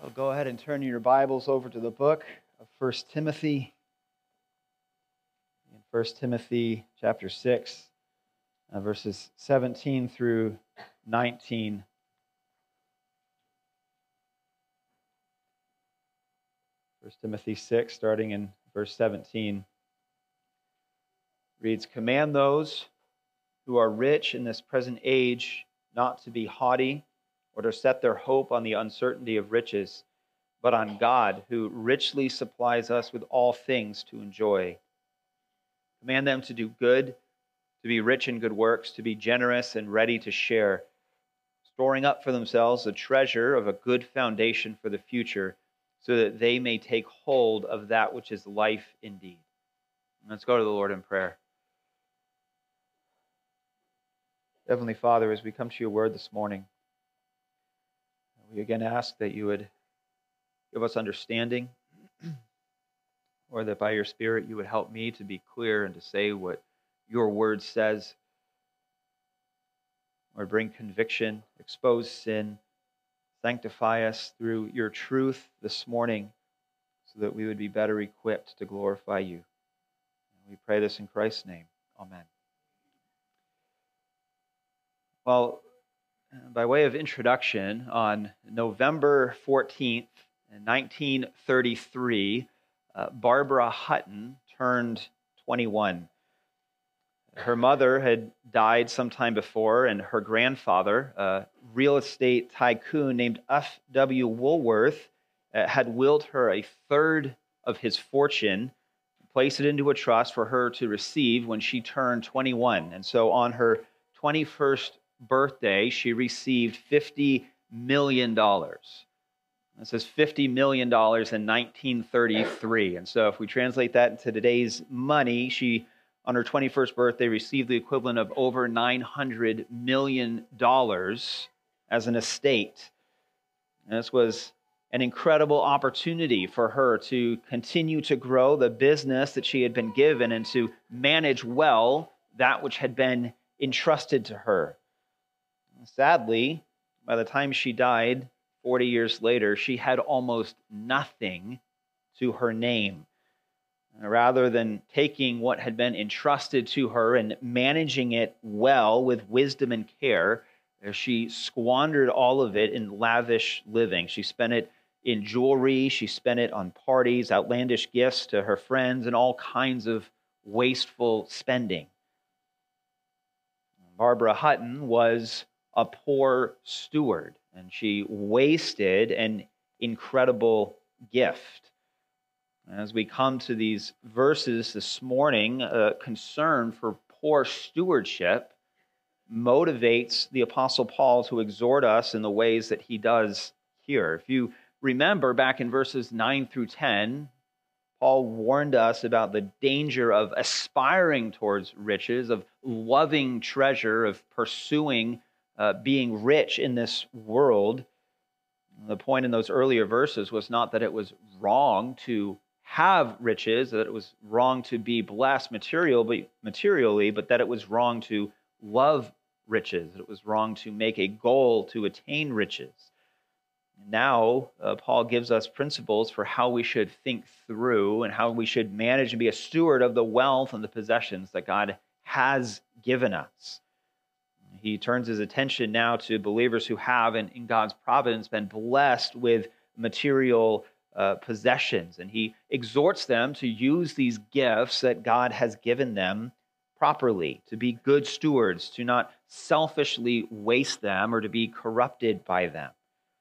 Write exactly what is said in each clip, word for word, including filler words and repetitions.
So go ahead and turn your Bibles over to the book of First Timothy. In First Timothy chapter six, uh, verses seventeen through nineteen. First Timothy six, starting in verse seventeen, reads, "Command those who are rich in this present age not to be haughty, or to set their hope on the uncertainty of riches, but on God, who richly supplies us with all things to enjoy. Command them to do good, to be rich in good works, to be generous and ready to share, storing up for themselves a treasure of a good foundation for the future, so that they may take hold of that which is life indeed." Let's go to the Lord in prayer. Heavenly Father, as we come to your word this morning, we again ask that you would give us understanding, or that by your Spirit you would help me to be clear and to say what your word says, or bring conviction, expose sin, sanctify us through your truth this morning so that we would be better equipped to glorify you. And we pray this in Christ's name. Amen. Well, by way of introduction, on November fourteenth, nineteen thirty-three, uh, Barbara Hutton turned twenty-one. Her mother had died sometime before, and her grandfather, a real estate tycoon named F W Woolworth, uh, had willed her a third of his fortune, placed it into a trust for her to receive when she turned twenty-one. And so on her twenty-first birthday, she received fifty million dollars. This is fifty million dollars in nineteen thirty-three. And so if we translate that into today's money, she, on her twenty-first birthday, received the equivalent of over nine hundred million dollars as an estate. And this was an incredible opportunity for her to continue to grow the business that she had been given and to manage well that which had been entrusted to her. Sadly, by the time she died, forty years later, she had almost nothing to her name. Rather than taking what had been entrusted to her and managing it well with wisdom and care, she squandered all of it in lavish living. She spent it in jewelry, she spent it on parties, outlandish gifts to her friends, and all kinds of wasteful spending. Barbara Hutton was a poor steward, and she wasted an incredible gift. As we come to these verses this morning, a concern for poor stewardship motivates the Apostle Paul to exhort us in the ways that he does here. If you remember back in verses nine through ten, Paul warned us about the danger of aspiring towards riches, of loving treasure, of pursuing uh, being rich in this world. The point in those earlier verses was not that it was wrong to have riches, that it was wrong to be blessed material, but materially, but that it was wrong to love riches, that it was wrong to make a goal to attain riches. Now, uh, Paul gives us principles for how we should think through and how we should manage and be a steward of the wealth and the possessions that God has given us. He turns his attention now to believers who have, in, in God's providence, been blessed with material uh, possessions. And he exhorts them to use these gifts that God has given them properly, to be good stewards, to not selfishly waste them or to be corrupted by them.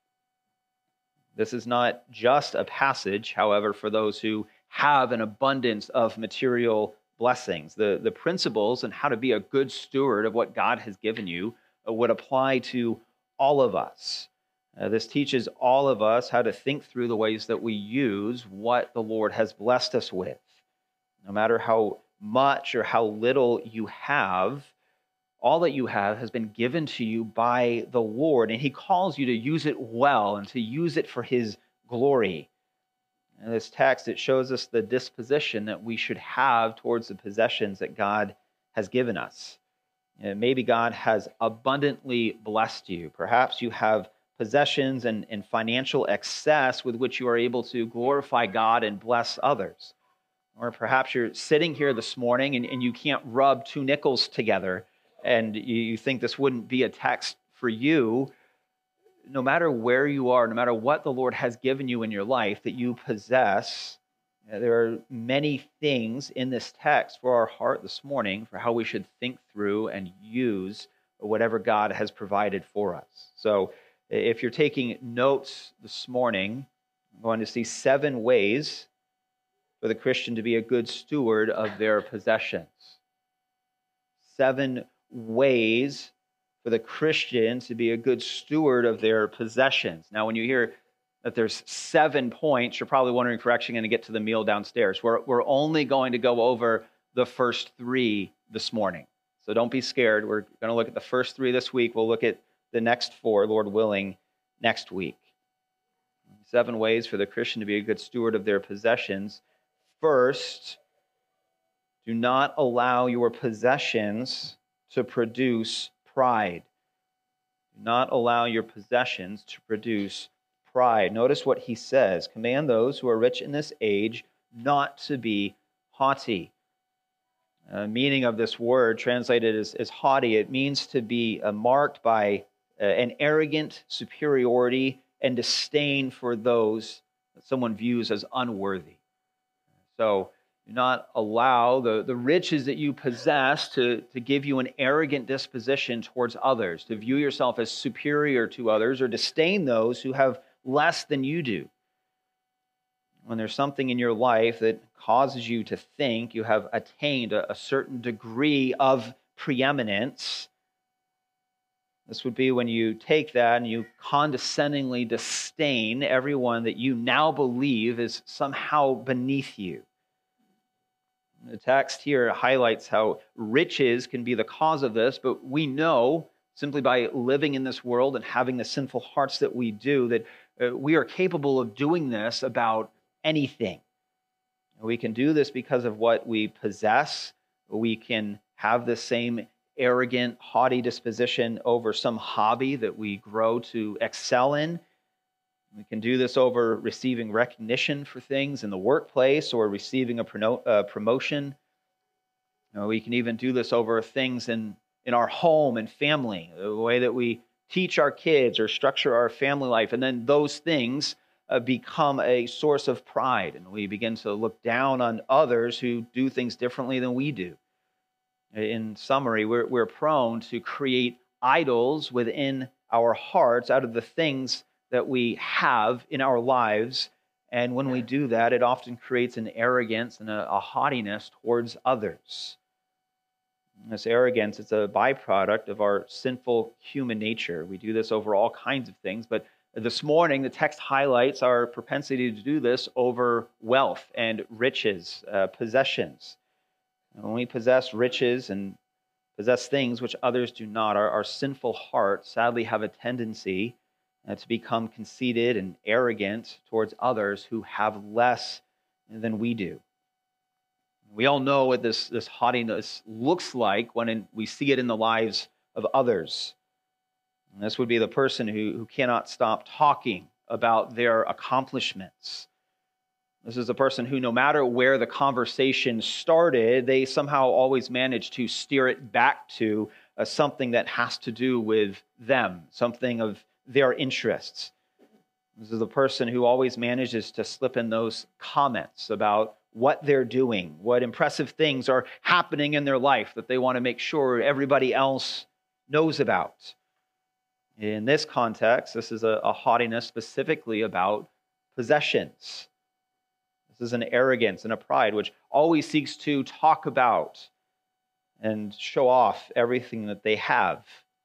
This is not just a passage, however, for those who have an abundance of material blessings. The, the principles and how to be a good steward of what God has given you would apply to all of us. Uh, this teaches all of us how to think through the ways that we use what the Lord has blessed us with. No matter how much or how little you have, all that you have has been given to you by the Lord, and he calls you to use it well and to use it for his glory. In this text, it shows us the disposition that we should have towards the possessions that God has given us. And maybe God has abundantly blessed you. Perhaps you have possessions and, and financial excess with which you are able to glorify God and bless others. Or perhaps you're sitting here this morning and, and you can't rub two nickels together and you, you think this wouldn't be a text for you. No matter where you are, no matter what the Lord has given you in your life that you possess, there are many things in this text for our heart this morning for how we should think through and use whatever God has provided for us. So if you're taking notes this morning, I'm going to see seven ways for the Christian to be a good steward of their possessions. Seven ways for the Christian to be a good steward of their possessions. Now, when you hear that there's seven points, you're probably wondering if we're actually going to get to the meal downstairs. We're, we're only going to go over the first three this morning. So don't be scared. We're going to look at the first three this week. We'll look at the next four, Lord willing, next week. Seven ways for the Christian to be a good steward of their possessions. First, do not allow your possessions to produce pride. Do not allow your possessions to produce pride. Notice what he says. Command those who are rich in this age not to be haughty. Uh, meaning of this word translated as, as haughty, it means to be uh, marked by uh, an arrogant superiority and disdain for those that someone views as unworthy. So do not allow the, the riches that you possess to, to give you an arrogant disposition towards others, to view yourself as superior to others or disdain those who have less than you do. When there's something in your life that causes you to think you have attained a, a certain degree of preeminence, this would be when you take that and you condescendingly disdain everyone that you now believe is somehow beneath you. The text here highlights how riches can be the cause of this, but we know simply by living in this world and having the sinful hearts that we do that uh, we are capable of doing this about anything. We can do this because of what we possess. We can have the same arrogant, haughty disposition over some hobby that we grow to excel in. We can do this over receiving recognition for things in the workplace or receiving a prono- uh, promotion. You know, we can even do this over things in, in our home and family, the way that we teach our kids or structure our family life. And then those things uh, become a source of pride, and we begin to look down on others who do things differently than we do. In summary, we're, we're prone to create idols within our hearts out of the things that we have in our lives. And when we do that, it often creates an arrogance and a, a haughtiness towards others. And this arrogance is a byproduct of our sinful human nature. We do this over all kinds of things, but this morning, the text highlights our propensity to do this over wealth and riches, uh, possessions. When we possess riches and possess things which others do not, our, our sinful hearts sadly have a tendency uh, to become conceited and arrogant towards others who have less than we do. We all know what this, this haughtiness looks like when in, we see it in the lives of others. And this would be the person who, who cannot stop talking about their accomplishments. This is the person who, no matter where the conversation started, they somehow always manage to steer it back to uh, something that has to do with them, something of their interests. This is the person who always manages to slip in those comments about what they're doing, what impressive things are happening in their life that they want to make sure everybody else knows about. In this context, this is a, a haughtiness specifically about possessions. This is an arrogance and a pride which always seeks to talk about and show off everything that they have.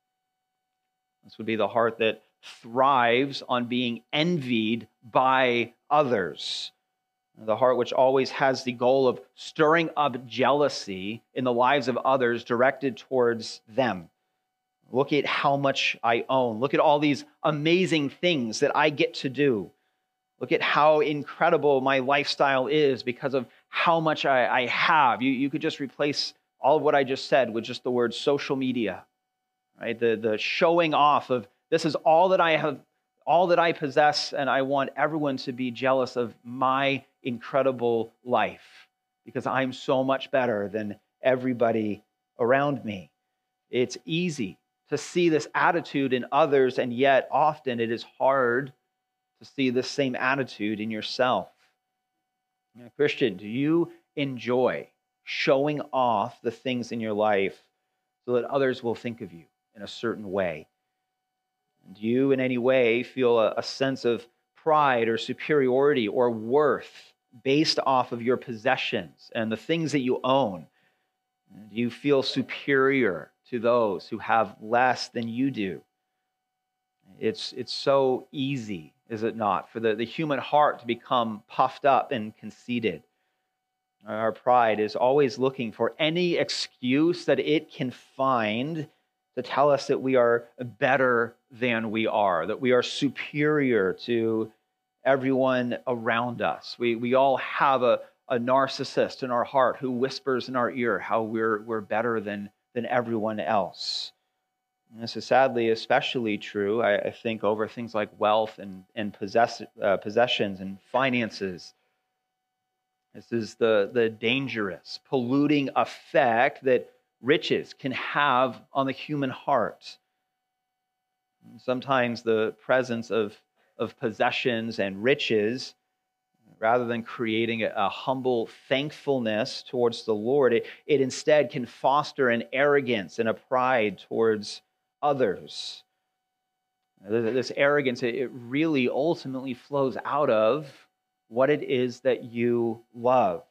This would be the heart that thrives on being envied by others. The heart which always has the goal of stirring up jealousy in the lives of others directed towards them. Look at how much I own. Look at all these amazing things that I get to do. Look at how incredible my lifestyle is because of how much I, I have. You, you could just replace all of what I just said with just the word social media, right? The, the showing off of this is all that I have all that I possess, and I want everyone to be jealous of my incredible life because I'm so much better than everybody around me. It's easy to see this attitude in others, and yet often it is hard to see this same attitude in yourself. You know, Christian, do you enjoy showing off the things in your life so that others will think of you in a certain way? Do you in any way feel a, a sense of pride or superiority or worth based off of your possessions and the things that you own? Do you feel superior to those who have less than you do? It's, it's so easy, is it not, for the, the human heart to become puffed up and conceited. Our pride is always looking for any excuse that it can find to tell us that we are better than we are, that we are superior to everyone around us. We, we all have a, a narcissist in our heart who whispers in our ear how we're, we're better than, than everyone else. And this is sadly especially true, I, I think, over things like wealth and, and possess, uh, possessions and finances. This is the, the dangerous, polluting effect that riches can have on the human heart. Sometimes the presence of, of possessions and riches, rather than creating a, a humble thankfulness towards the Lord, it, it instead can foster an arrogance and a pride towards others. This arrogance, it really ultimately flows out of what it is that you love.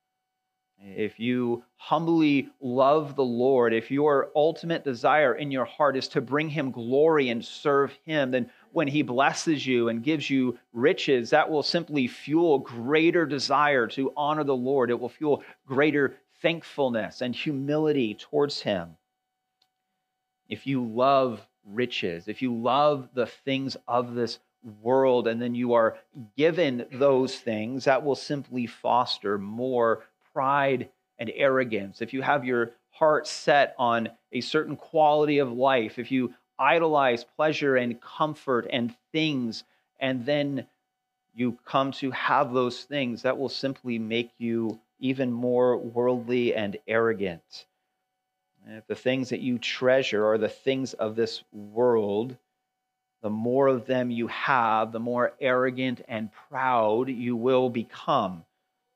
If you humbly love the Lord, if your ultimate desire in your heart is to bring him glory and serve him, then when he blesses you and gives you riches, that will simply fuel greater desire to honor the Lord. It will fuel greater thankfulness and humility towards him. If you love riches, if you love the things of this world, and then you are given those things, that will simply foster more pride and arrogance. If you have your heart set on a certain quality of life, if you idolize pleasure and comfort and things, and then you come to have those things, that will simply make you even more worldly and arrogant. And if the things that you treasure are the things of this world, the more of them you have, the more arrogant and proud you will become.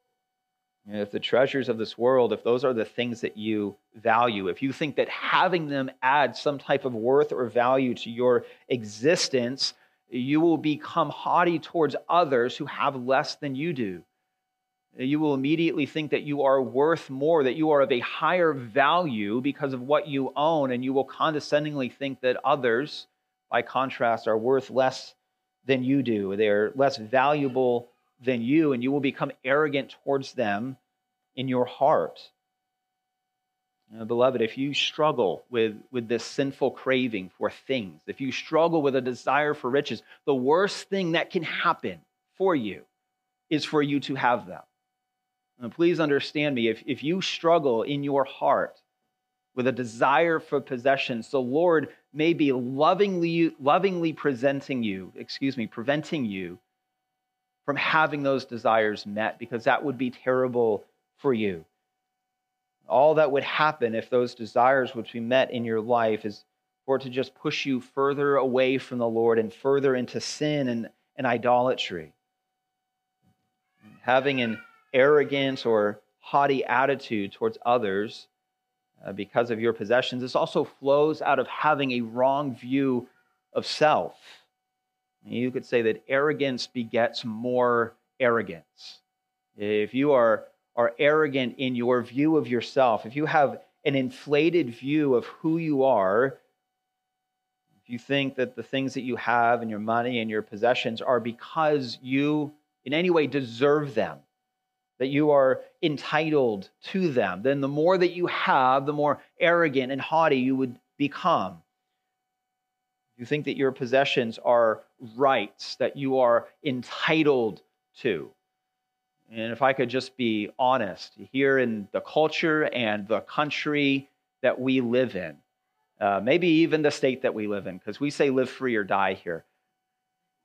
If the treasures of this world, if those are the things that you value, if you think that having them adds some type of worth or value to your existence, you will become haughty towards others who have less than you do. You will immediately think that you are worth more, that you are of a higher value because of what you own, and you will condescendingly think that others, by contrast, are worth less than you do. They are less valuable than you, and you will become arrogant towards them in your heart. You know, beloved, if you struggle with, with this sinful craving for things, if you struggle with a desire for riches, the worst thing that can happen for you is for you to have them. And please understand me, if, if you struggle in your heart with a desire for possessions, the Lord may be lovingly, lovingly presenting you, excuse me, preventing you from having those desires met, because that would be terrible for you. All that would happen if those desires would be met in your life is for it to just push you further away from the Lord and further into sin and, and idolatry. Having an arrogant or haughty attitude towards others uh, because of your possessions, this also flows out of having a wrong view of self. You could say that arrogance begets more arrogance. If you are, are arrogant in your view of yourself, if you have an inflated view of who you are, if you think that the things that you have and your money and your possessions are because you in any way deserve them, that you are entitled to them, then the more that you have, the more arrogant and haughty you would become. You think that your possessions are rights that you are entitled to. And if I could just be honest, here in the culture and the country that we live in, uh, maybe even the state that we live in, because we say live free or die here.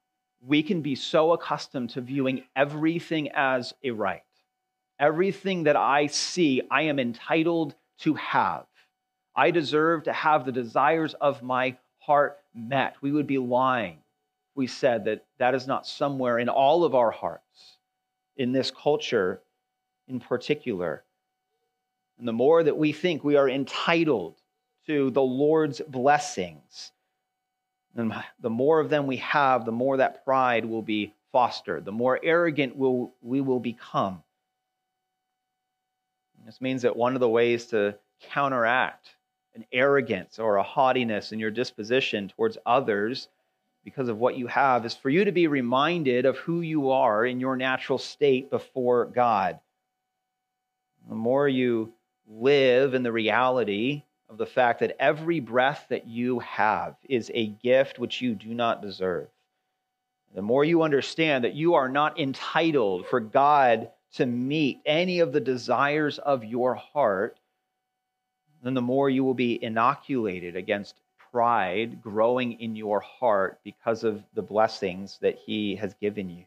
we can be so accustomed to viewing everything as a right. Everything that I see, I am entitled to have. I deserve to have the desires of my heart met. We would be lying if we said that that is not somewhere in all of our hearts, in this culture in particular. And the more that we think we are entitled to the Lord's blessings, and the more of them we have, the more that pride will be fostered, the more arrogant will, we will become. And this means that one of the ways to counteract an arrogance or a haughtiness in your disposition towards others because of what you have is for you to be reminded of who you are in your natural state before God. The more you live in the reality of the fact that every breath that you have is a gift which you do not deserve, the more you understand that you are not entitled for God to meet any of the desires of your heart, then the more you will be inoculated against pride growing in your heart because of the blessings that He has given you.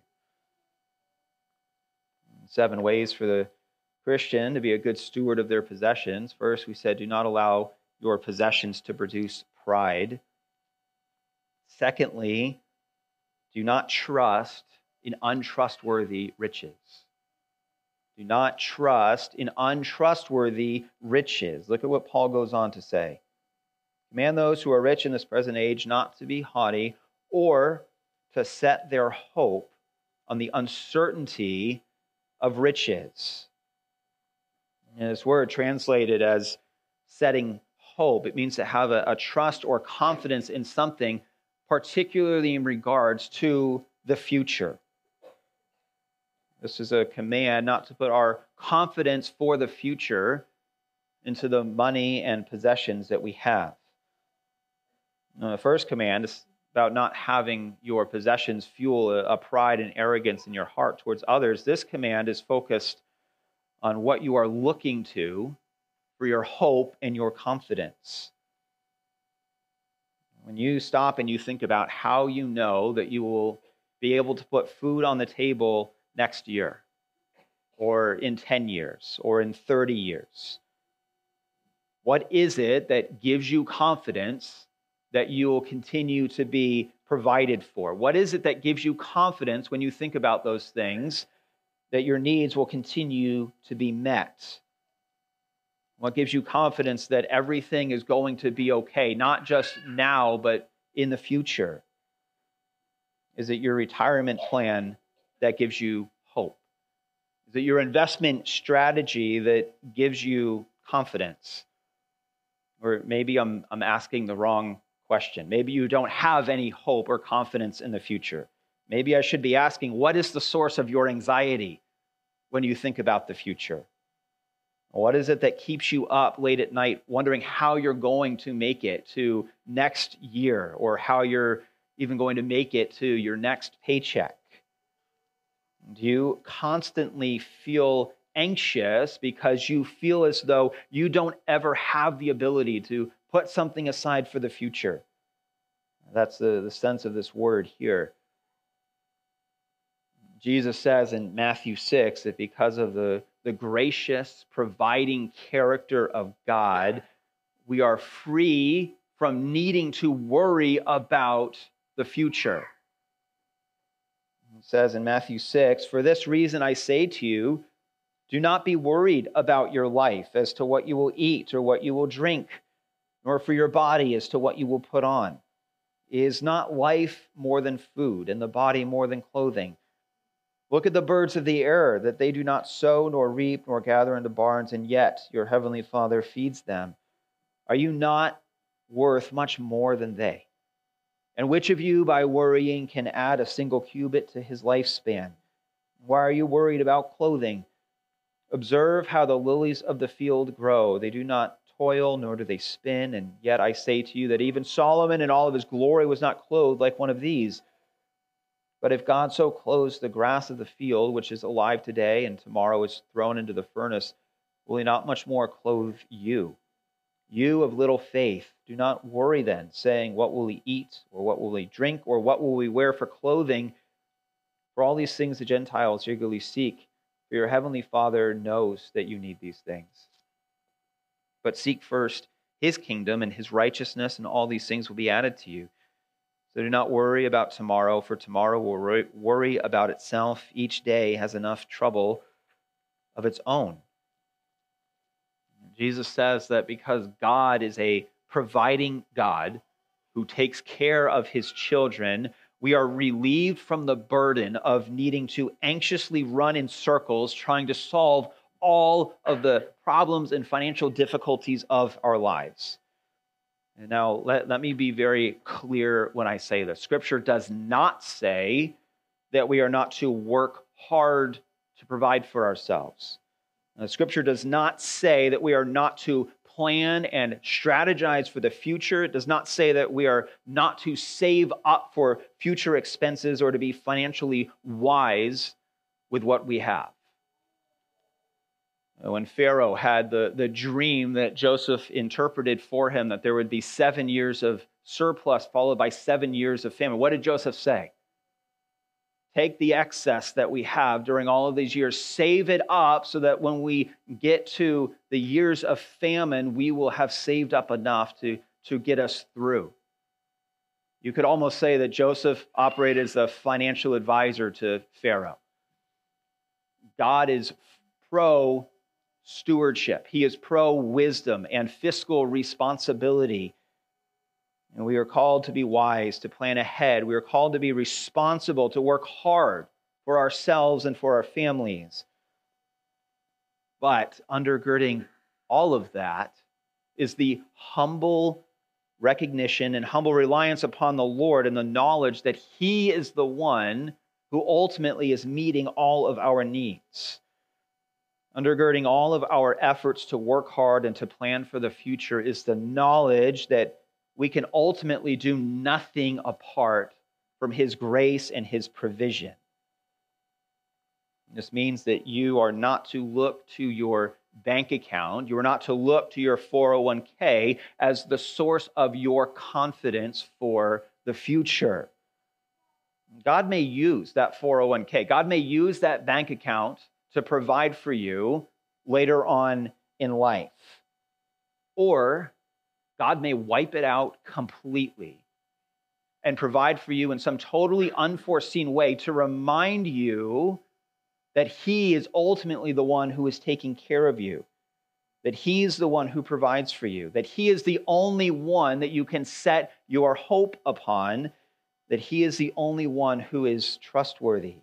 Seven ways for the Christian to be a good steward of their possessions. First, we said, do not allow your possessions to produce pride. Secondly, do not trust in untrustworthy riches. Do not trust in untrustworthy riches. Look at what Paul goes on to say. Command those who are rich in this present age not to be haughty or to set their hope on the uncertainty of riches. And this word translated as setting hope, it means to have a, a trust or confidence in something, particularly in regards to the future. This is a command not to put our confidence for the future into the money and possessions that we have. Now, the first command is about not having your possessions fuel a, a pride and arrogance in your heart towards others. This command is focused on what you are looking to for your hope and your confidence. When you stop and you think about how you know that you will be able to put food on the table next year, or in ten years, or in thirty years, what is it that gives you confidence that you will continue to be provided for? What is it that gives you confidence when you think about those things that your needs will continue to be met? What gives you confidence that everything is going to be okay, not just now, but in the future? Is it your retirement plan that gives you hope? Is it your investment strategy that gives you confidence? Or maybe I'm, I'm asking the wrong question. Maybe you don't have any hope or confidence in the future. Maybe I should be asking, what is the source of your anxiety when you think about the future? What is it that keeps you up late at night wondering how you're going to make it to next year, or how you're even going to make it to your next paycheck? Do you constantly feel anxious because you feel as though you don't ever have the ability to put something aside for the future? That's the, the sense of this word here. Jesus says in Matthew six that because of the, the gracious, providing character of God, we are free from needing to worry about the future. It says in Matthew six, "For this reason I say to you, do not be worried about your life as to what you will eat or what you will drink, nor for your body as to what you will put on. Is not life more than food, and the body more than clothing? Look at the birds of the air, that they do not sow, nor reap, nor gather into barns, and yet your heavenly Father feeds them. Are you not worth much more than they? And which of you, by worrying, can add a single cubit to his lifespan? Why are you worried about clothing? Observe how the lilies of the field grow. They do not toil, nor do they spin. And yet I say to you that even Solomon in all of his glory was not clothed like one of these. But if God so clothes the grass of the field, which is alive today and tomorrow is thrown into the furnace, will he not much more clothe you? You of little faith, do not worry then, saying, what will we eat, or what will we drink, or what will we wear for clothing? For all these things the Gentiles eagerly seek, for your heavenly Father knows that you need these things. But seek first his kingdom and his righteousness, and all these things will be added to you. So do not worry about tomorrow, for tomorrow will worry about itself. Each day has enough trouble of its own. Jesus says that because God is a providing God who takes care of his children, we are relieved from the burden of needing to anxiously run in circles trying to solve all of the problems and financial difficulties of our lives. And now, let, let me be very clear when I say this. Scripture does not say that we are not to work hard to provide for ourselves. Now, Scripture does not say that we are not to plan and strategize for the future. It does not say that we are not to save up for future expenses or to be financially wise with what we have. When Pharaoh had the, the dream that Joseph interpreted for him, that there would be seven years of surplus followed by seven years of famine, what did Joseph say? Take the excess that we have during all of these years, save it up so that when we get to the years of famine, we will have saved up enough to, to get us through. You could almost say that Joseph operated as a financial advisor to Pharaoh. God is pro stewardship. He is pro-wisdom and fiscal responsibility. And we are called to be wise, to plan ahead. We are called to be responsible, to work hard for ourselves and for our families. But undergirding all of that is the humble recognition and humble reliance upon the Lord and the knowledge that he is the one who ultimately is meeting all of our needs. Undergirding all of our efforts to work hard and to plan for the future is the knowledge that we can ultimately do nothing apart from his grace and his provision. This means that you are not to look to your bank account, you are not to look to your four oh one k as the source of your confidence for the future. God may use that four oh one k, God may use that bank account to provide for you later on in life. Or God may wipe it out completely and provide for you in some totally unforeseen way to remind you that he is ultimately the one who is taking care of you, that he's the one who provides for you, that he is the only one that you can set your hope upon, that he is the only one who is trustworthy.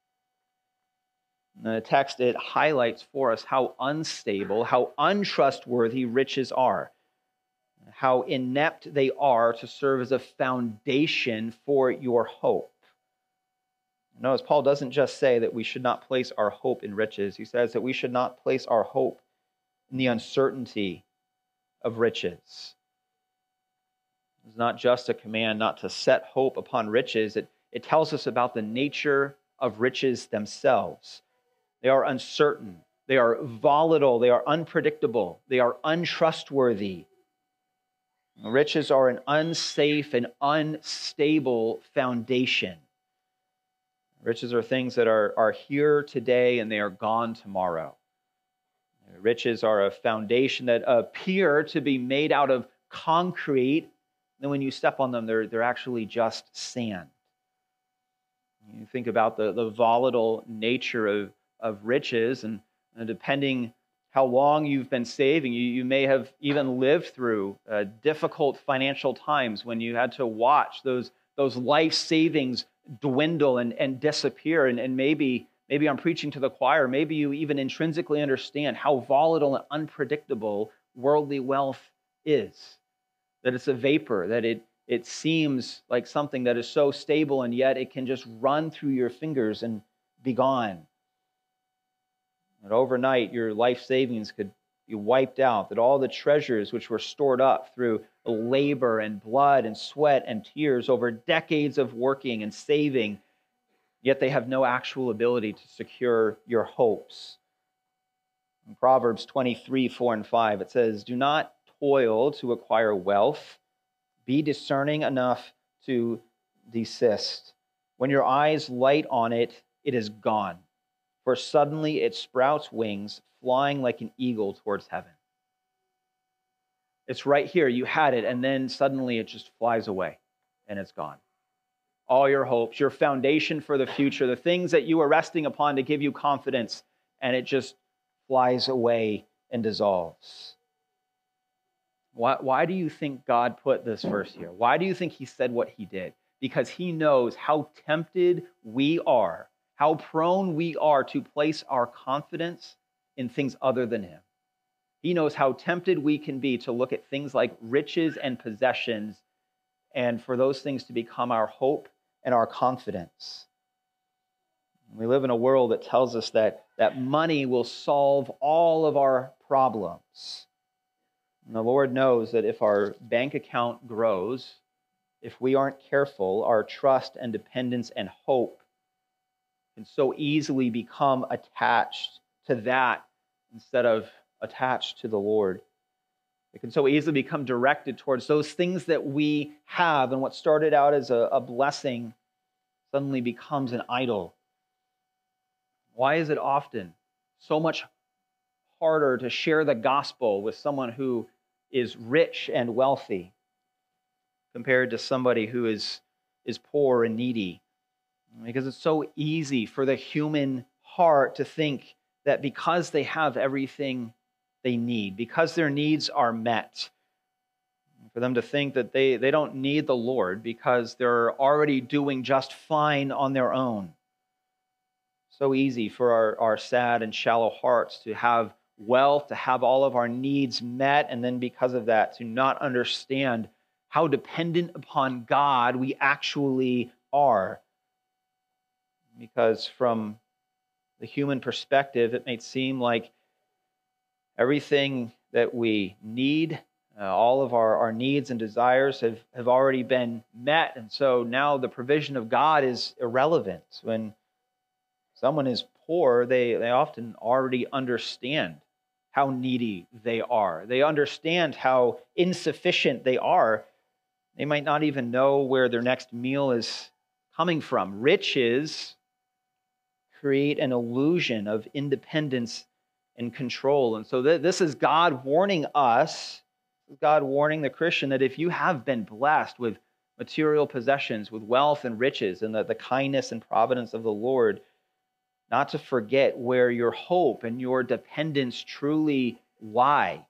In the text, it highlights for us how unstable, how untrustworthy riches are, how inept they are to serve as a foundation for your hope. Notice Paul doesn't just say that we should not place our hope in riches. He says that we should not place our hope in the uncertainty of riches. It's not just a command not to set hope upon riches. It, it tells us about the nature of riches themselves. They are uncertain. They are volatile. They are unpredictable. They are untrustworthy. Riches are an unsafe and unstable foundation. Riches are things that are, are here today and they are gone tomorrow. Riches are a foundation that appear to be made out of concrete. And when you step on them, they're, they're actually just sand. You think about the, the volatile nature of of riches, and, and depending how long you've been saving, you, you may have even lived through uh, difficult financial times when you had to watch those, those life savings dwindle and, and disappear. And, and maybe, maybe I'm preaching to the choir, maybe you even intrinsically understand how volatile and unpredictable worldly wealth is. That it's a vapor, that it, it seems like something that is so stable and yet it can just run through your fingers and be gone. That overnight your life savings could be wiped out, that all the treasures which were stored up through labor and blood and sweat and tears over decades of working and saving, yet they have no actual ability to secure your hopes. In Proverbs twenty-three, four and five, it says, "Do not toil to acquire wealth. Be discerning enough to desist. When your eyes light on it, it is gone. For suddenly it sprouts wings, flying like an eagle towards heaven. It's right here. You had it, and then suddenly it just flies away, and it's gone. All your hopes, your foundation for the future, the things that you are resting upon to give you confidence, and it just flies away and dissolves. Why, why do you think God put this verse here? Why do you think he said what he did? Because he knows how tempted we are, how prone we are to place our confidence in things other than him. He knows how tempted we can be to look at things like riches and possessions, and for those things to become our hope and our confidence. We live in a world that tells us that, that money will solve all of our problems. And the Lord knows that if our bank account grows, if we aren't careful, our trust and dependence and hope can so easily become attached to that instead of attached to the Lord. It can so easily become directed towards those things that we have, and what started out as a, a blessing suddenly becomes an idol. Why is it often so much harder to share the gospel with someone who is rich and wealthy compared to somebody who is, is poor and needy? Because it's so easy for the human heart to think that because they have everything they need, because their needs are met, for them to think that they, they don't need the Lord because they're already doing just fine on their own. So easy for our, our sad and shallow hearts to have wealth, to have all of our needs met, and then because of that, to not understand how dependent upon God we actually are. Because from the human perspective, it may seem like everything that we need, uh, all of our, our needs and desires have, have already been met. And so now the provision of God is irrelevant. When someone is poor, they, they often already understand how needy they are. They understand how insufficient they are. They might not even know where their next meal is coming from. Riches create an illusion of independence and control. And so th- this is God warning us, God warning the Christian, that if you have been blessed with material possessions, with wealth and riches, and the, the kindness and providence of the Lord, not to forget where your hope and your dependence truly lie.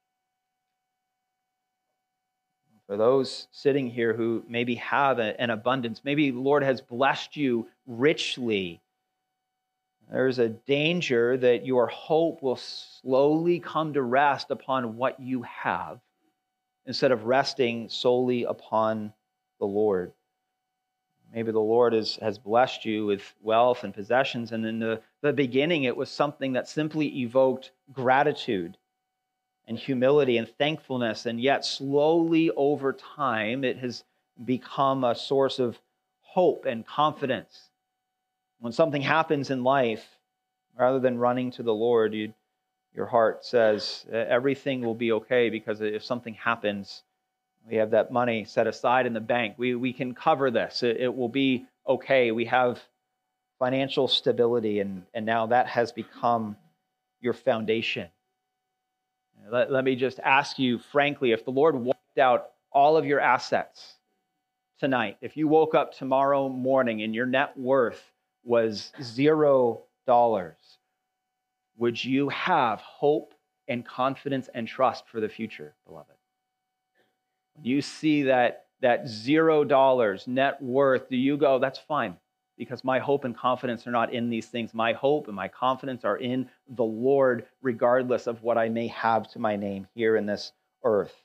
For those sitting here who maybe have a, an abundance, maybe the Lord has blessed you richly, there's a danger that your hope will slowly come to rest upon what you have instead of resting solely upon the Lord. Maybe the Lord is, has blessed you with wealth and possessions, and in the, the beginning it was something that simply evoked gratitude and humility and thankfulness, and yet slowly over time it has become a source of hope and confidence. When something happens in life, rather than running to the Lord, you, your heart says, everything will be okay, because if something happens, we have that money set aside in the bank. We, we can cover this. It, it will be okay. We have financial stability, and, and now that has become your foundation. Let, let me just ask you frankly, if the Lord wiped out all of your assets tonight, if you woke up tomorrow morning and your net worth was zero dollars, would you have hope and confidence and trust for the future, beloved? When you see that, that zero dollars net worth, do you go, that's fine, because my hope and confidence are not in these things. My hope and my confidence are in the Lord, regardless of what I may have to my name here in this earth?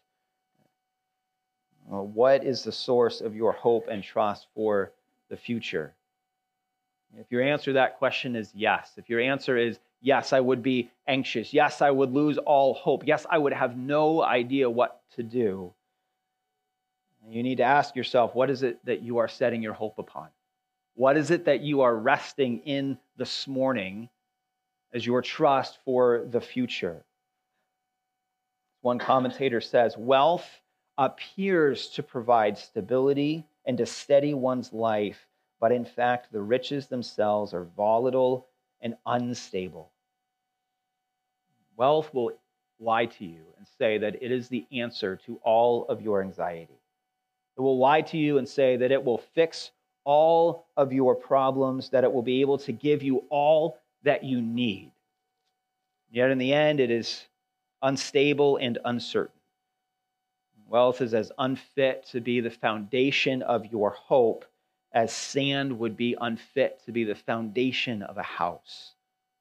Well, what is the source of your hope and trust for the future? If your answer to that question is yes, if your answer is yes, I would be anxious, yes, I would lose all hope, yes, I would have no idea what to do, you need to ask yourself, what is it that you are setting your hope upon? What is it that you are resting in this morning as your trust for the future? One commentator says, wealth appears to provide stability and to steady one's life, but in fact, the riches themselves are volatile and unstable. Wealth will lie to you and say that it is the answer to all of your anxiety. It will lie to you and say that it will fix all of your problems, that it will be able to give you all that you need. Yet in the end, it is unstable and uncertain. Wealth is as unfit to be the foundation of your hope as sand would be unfit to be the foundation of a house.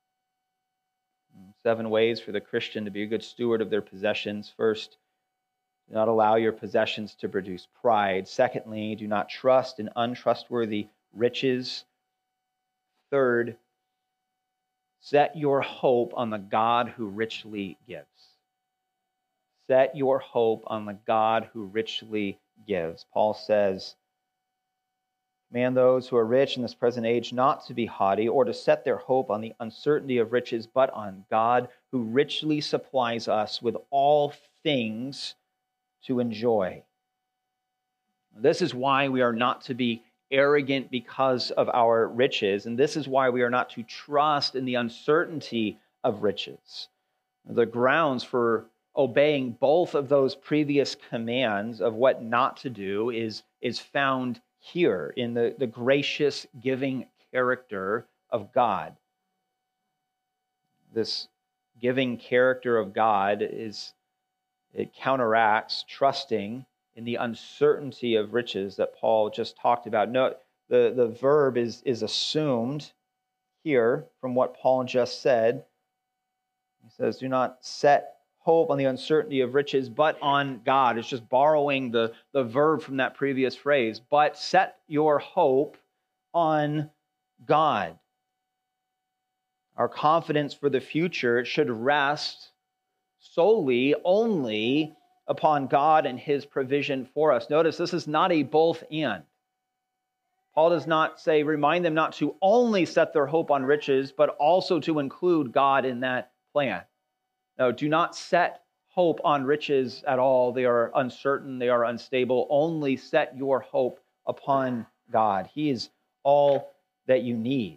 Seven ways for the Christian to be a good steward of their possessions. First, do not allow your possessions to produce pride. Secondly, do not trust in untrustworthy riches. Third, set your hope on the God who richly gives. Set your hope on the God who richly gives. Paul says, command those who are rich in this present age not to be haughty or to set their hope on the uncertainty of riches, but on God who richly supplies us with all things to enjoy. This is why we are not to be arrogant because of our riches, and this is why we are not to trust in the uncertainty of riches. The grounds for obeying both of those previous commands of what not to do is, is found here in the, the gracious giving character of God. This giving character of God is, it counteracts trusting in the uncertainty of riches that Paul just talked about. No, the, the verb is, is assumed here from what Paul just said. He says, do not set hope on the uncertainty of riches, but on God. It's just borrowing the, the verb from that previous phrase. But set your hope on God. Our confidence for the future should rest solely, only upon God and His provision for us. Notice this is not a both and. Paul does not say, remind them not to only set their hope on riches, but also to include God in that plan. No, do not set hope on riches at all. They are uncertain, they are unstable. Only set your hope upon God. He is all that you need.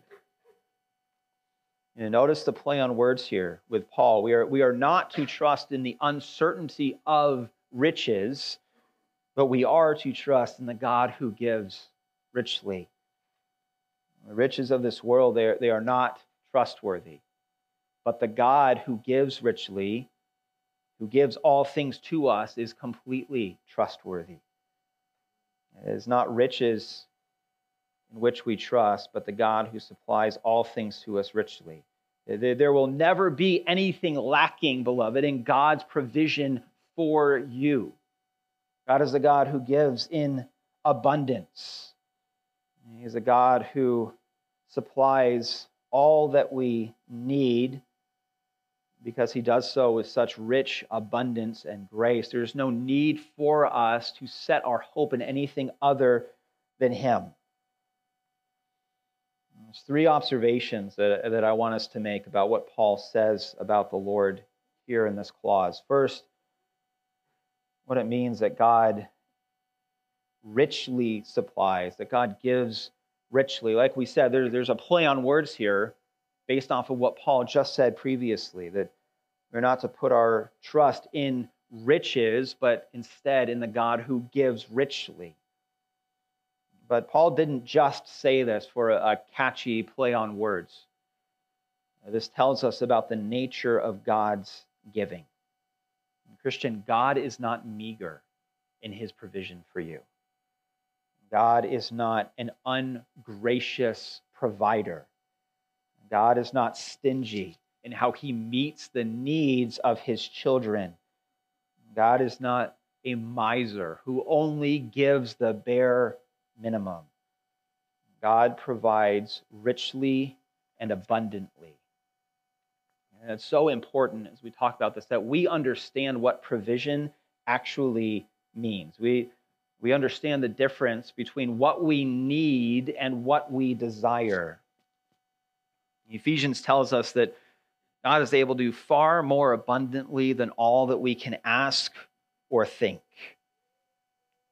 And notice the play on words here with Paul. We are, we are not to trust in the uncertainty of riches, but we are to trust in the God who gives richly. The riches of this world, they are, they are not trustworthy. But the God who gives richly, who gives all things to us, is completely trustworthy. It is not riches in which we trust, but the God who supplies all things to us richly. There will never be anything lacking, beloved, in God's provision for you. God is a God who gives in abundance. He is a God who supplies all that we need because He does so with such rich abundance and grace. There's no need for us to set our hope in anything other than Him. There's three observations that, that I want us to make about what Paul says about the Lord here in this clause. First, what it means that God richly supplies, that God gives richly. Like we said, there, there's a play on words here based off of what Paul just said previously, that we're not to put our trust in riches, but instead in the God who gives richly. But Paul didn't just say this for a, a catchy play on words. This tells us about the nature of God's giving. Christian, God is not meager in His provision for you. God is not an ungracious provider. God is not stingy in how He meets the needs of His children. God is not a miser who only gives the bare minimum. God provides richly and abundantly. And it's so important as we talk about this that we understand what provision actually means. We, we understand the difference between what we need and what we desire. Ephesians tells us that God is able to do far more abundantly than all that we can ask or think.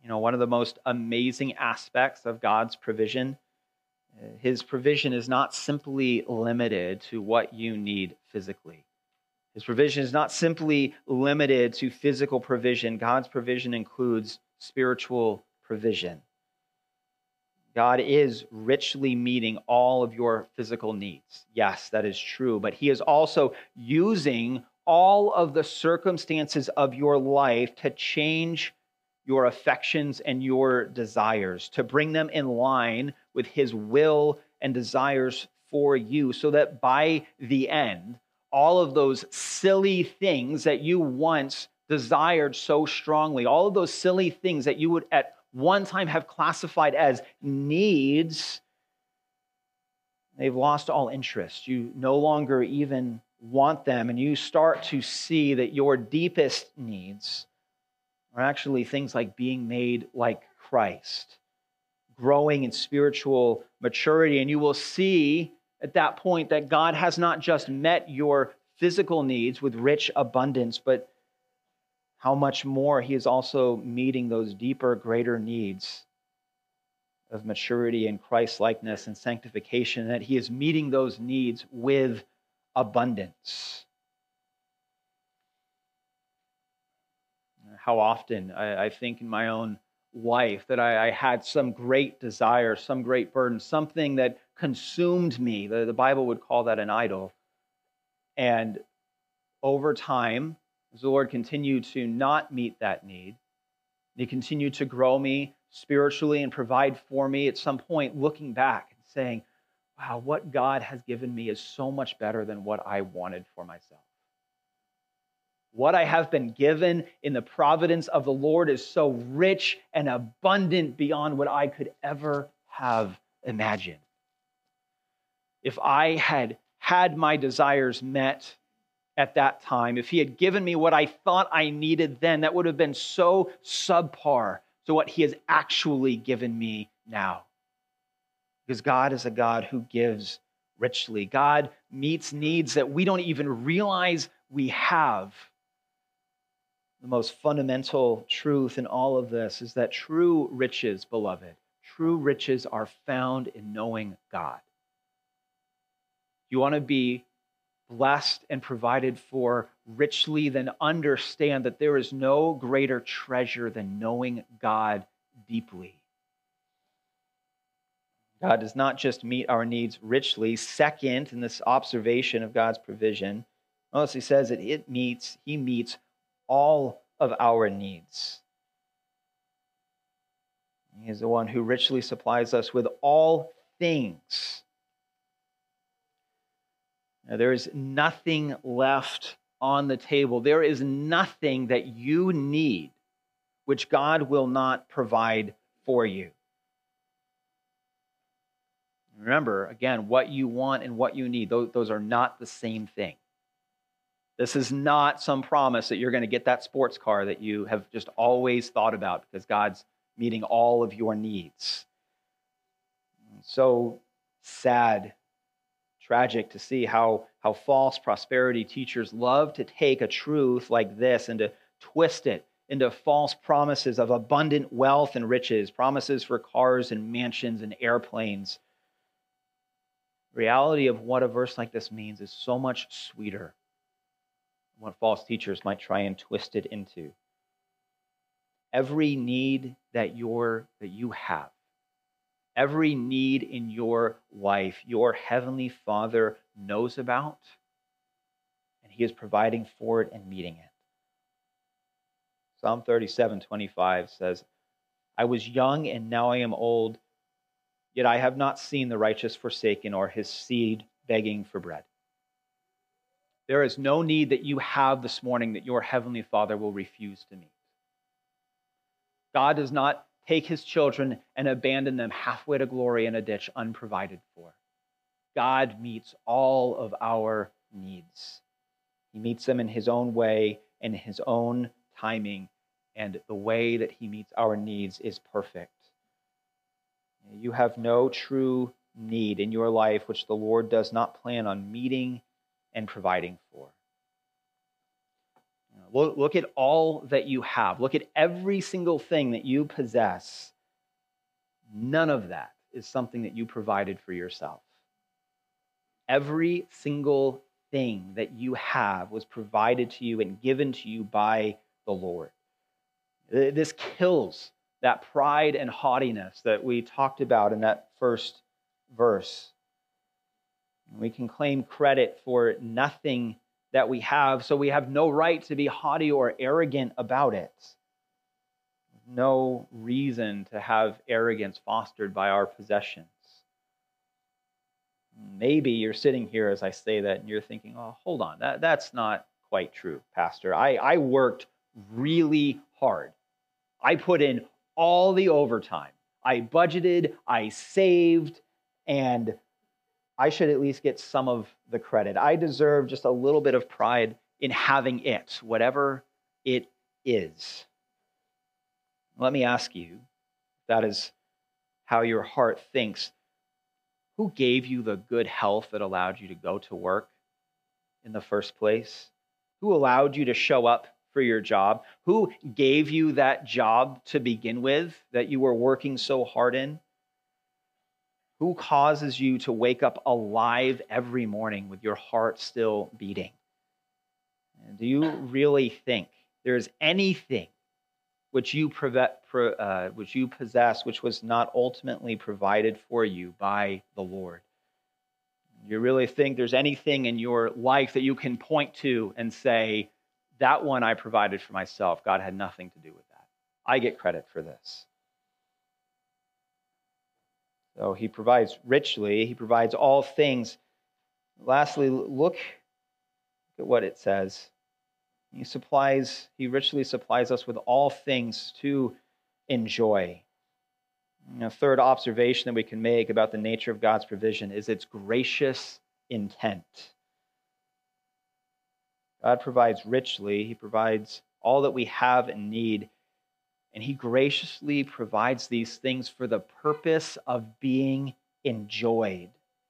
You know, one of the most amazing aspects of God's provision, uh, his provision is not simply limited to what you need physically. His provision is not simply limited to physical provision. God's provision includes spiritual provision. God is richly meeting all of your physical needs. Yes, that is true. But he is also using all of the circumstances of your life to change your affections and your desires, to bring them in line with his will and desires for you, so that by the end, all of those silly things that you once desired so strongly, all of those silly things that you would at one time have classified as needs, they've lost all interest. You no longer even want them, and you start to see that your deepest needs are actually things like being made like Christ, growing in spiritual maturity, and you will see at that point that God has not just met your physical needs with rich abundance, but how much more he is also meeting those deeper, greater needs of maturity and Christ-likeness and sanctification, that he is meeting those needs with abundance. How often I, I think in my own life that I, I had some great desire, some great burden, something that consumed me. The, the Bible would call that an idol. And over time, as the Lord continued to not meet that need, he continued to grow me spiritually and provide for me, at some point looking back and saying, wow, what God has given me is so much better than what I wanted for myself. What I have been given in the providence of the Lord is so rich and abundant beyond what I could ever have imagined. If I had had my desires met at that time, if he had given me what I thought I needed then, that would have been so subpar to what he has actually given me now. Because God is a God who gives richly. God meets needs that we don't even realize we have. The most fundamental truth in all of this is that true riches, beloved, true riches are found in knowing God. You want to be blessed and provided for richly, then understand that there is no greater treasure than knowing God deeply. God does not just meet our needs richly. Second, in this observation of God's provision, notice he says that it meets, he meets all of our needs. He is the one who richly supplies us with all things. Now, there is nothing left on the table. There is nothing that you need which God will not provide for you. Remember, again, what you want and what you need, those, those are not the same thing. This is not some promise that you're going to get that sports car that you have just always thought about because God's meeting all of your needs. So sad, tragic to see how, how false prosperity teachers love to take a truth like this and to twist it into false promises of abundant wealth and riches, promises for cars and mansions and airplanes. The reality of what a verse like this means is so much sweeter than what false teachers might try and twist it into. Every need that you're, that you have, every need in your life, your heavenly Father knows about, and he is providing for it and meeting it. Psalm thirty-seven twenty-five says, I was young and now I am old, yet I have not seen the righteous forsaken or his seed begging for bread. There is no need that you have this morning that your heavenly Father will refuse to meet. God does not take his children and abandon them halfway to glory in a ditch unprovided for. God meets all of our needs. He meets them in his own way and his own timing, and the way that he meets our needs is perfect. You have no true need in your life which the Lord does not plan on meeting and providing for. Look, look at all that you have. Look at every single thing that you possess. None of that is something that you provided for yourself. Every single thing that you have was provided to you and given to you by the Lord. This kills that pride and haughtiness that we talked about in that first verse. We can claim credit for nothing that we have, so we have no right to be haughty or arrogant about it. No reason to have arrogance fostered by our possessions. Maybe you're sitting here as I say that and you're thinking, oh, hold on, that, that's not quite true, Pastor. I, I worked really hard. I put in all the overtime. I budgeted, I saved, and I should at least get some of the credit. I deserve just a little bit of pride in having it, whatever it is. Let me ask you, if that is how your heart thinks, who gave you the good health that allowed you to go to work in the first place? Who allowed you to show up for your job? Who gave you that job to begin with that you were working so hard in? Who causes you to wake up alive every morning with your heart still beating? Do you really think there's anything which you, uh, which you possess which was not ultimately provided for you by the Lord? Do you really think there's anything in your life that you can point to and say, that one I provided for myself. God had nothing to do with that. I get credit for this. So he provides richly. He provides all things. Lastly, look at what it says. He supplies, he richly supplies us with all things to enjoy. A third observation that we can make about the nature of God's provision is its gracious intent. God provides richly. He provides all that we have and need. And he graciously provides these things for the purpose of being enjoyed.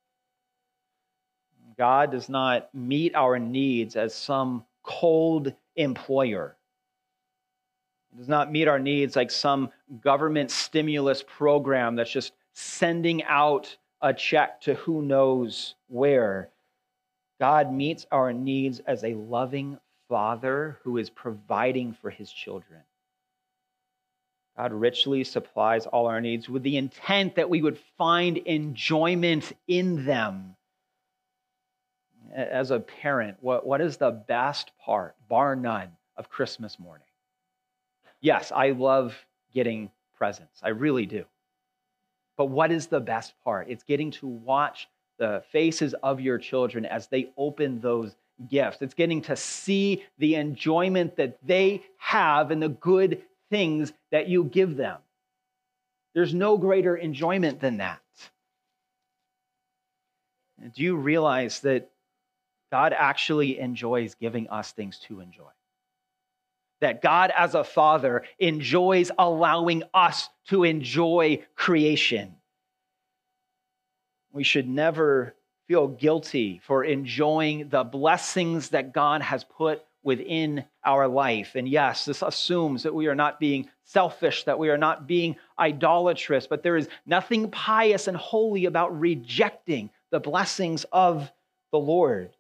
God does not meet our needs as some cold employer. He does not meet our needs like some government stimulus program that's just sending out a check to who knows where. God meets our needs as a loving Father who is providing for his children. God richly supplies all our needs with the intent that we would find enjoyment in them. As a parent, what, what is the best part, bar none, of Christmas morning? Yes, I love getting presents. I really do. But what is the best part? It's getting to watch the faces of your children as they open those gifts. It's getting to see the enjoyment that they have and the good things that you give them. There's no greater enjoyment than that. Do you realize that God actually enjoys giving us things to enjoy? That God as a father enjoys allowing us to enjoy creation. We should never feel guilty for enjoying the blessings that God has put within our life. And yes, this assumes that we are not being selfish, that we are not being idolatrous, but there is nothing pious and holy about rejecting the blessings of the Lord.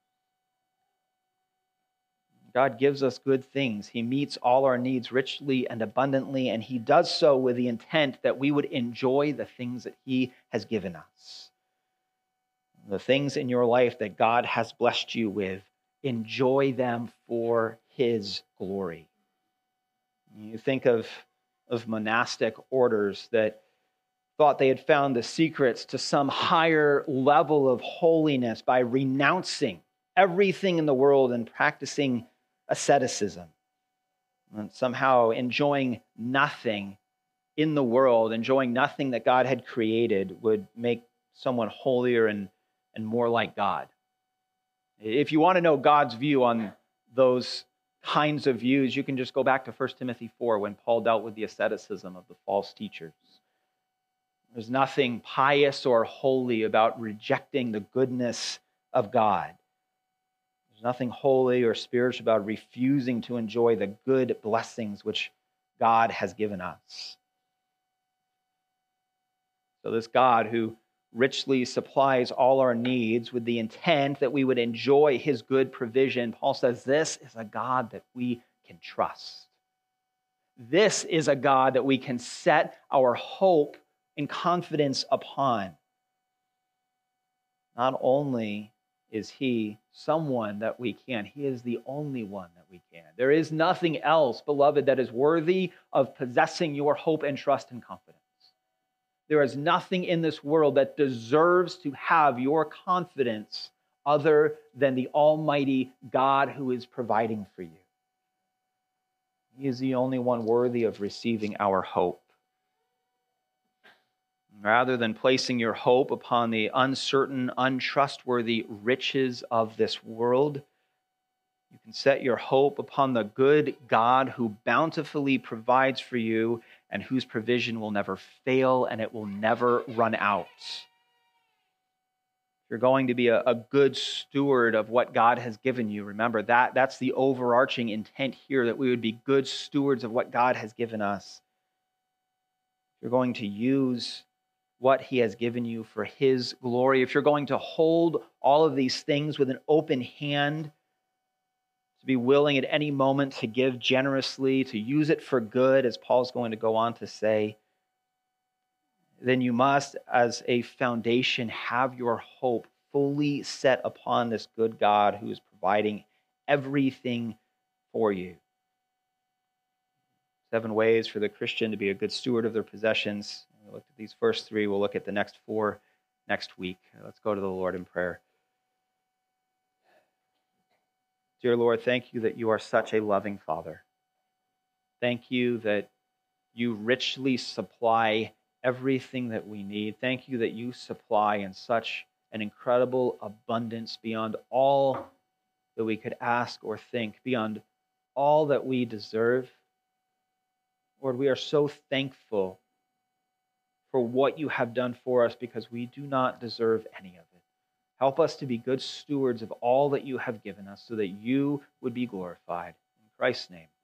God gives us good things. He meets all our needs richly and abundantly, and he does so with the intent that we would enjoy the things that he has given us. The things in your life that God has blessed you with, enjoy them for his glory. You think of, of monastic orders that thought they had found the secrets to some higher level of holiness by renouncing everything in the world and practicing asceticism, and somehow enjoying nothing in the world, enjoying nothing that God had created would make someone holier and, and more like God. If you want to know God's view on those kinds of views, you can just go back to First Timothy four when Paul dealt with the asceticism of the false teachers. There's nothing pious or holy about rejecting the goodness of God. There's nothing holy or spiritual about refusing to enjoy the good blessings which God has given us. So this God who richly supplies all our needs with the intent that we would enjoy his good provision, Paul says this is a God that we can trust. This is a God that we can set our hope and confidence upon. Not only is he someone that we can, he is the only one that we can. There is nothing else, beloved, that is worthy of possessing your hope and trust and confidence. There is nothing in this world that deserves to have your confidence other than the Almighty God who is providing for you. He is the only one worthy of receiving our hope. Rather than placing your hope upon the uncertain, untrustworthy riches of this world, you can set your hope upon the good God who bountifully provides for you and whose provision will never fail and it will never run out. If you're going to be a, a good steward of what God has given you, remember that that's the overarching intent here, that we would be good stewards of what God has given us. If you're going to use what he has given you for his glory, if you're going to hold all of these things with an open hand, to be willing at any moment to give generously, to use it for good, as Paul's going to go on to say, then you must, as a foundation, have your hope fully set upon this good God who is providing everything for you. Seven ways for the Christian to be a good steward of their possessions. We looked at these first three. We'll look at the next four next week. Let's go to the Lord in prayer. Dear Lord, thank you that you are such a loving Father. Thank you that you richly supply everything that we need. Thank you that you supply in such an incredible abundance beyond all that we could ask or think, beyond all that we deserve. Lord, we are so thankful for what you have done for us because we do not deserve any of it. Help us to be good stewards of all that you have given us so that you would be glorified. In Christ's name.